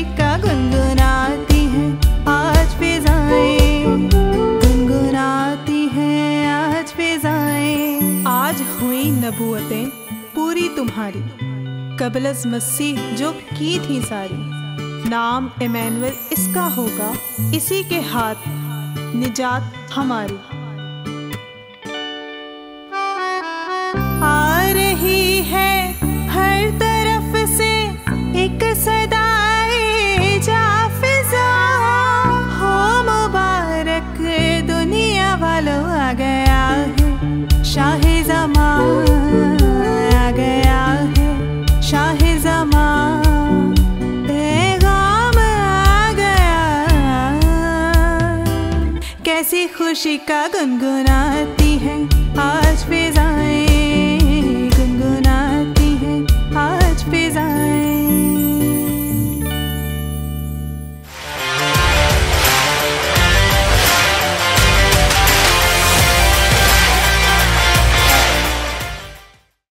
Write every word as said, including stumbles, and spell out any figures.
का गुनगुनाती हैं आज फिजाएं, गुनगुनाती हैं आज फिजाएं। आज हुई नबूवतें पूरी तुम्हारी, कबलस मसीह जो की थी सारी। नाम इमैनुअल इसका होगा, इसी के हाथ निजात हमारी। आ रही है हर तरफ से एक सदाए जा फिजा, हो मुबारक दुनिया वालों। आ गया है शाहे ज़मान, आ गया है शाहे ज़मान, पैगाम आ गया। कैसी खुशी का गुनगुनाती हैं आज फिजाएं,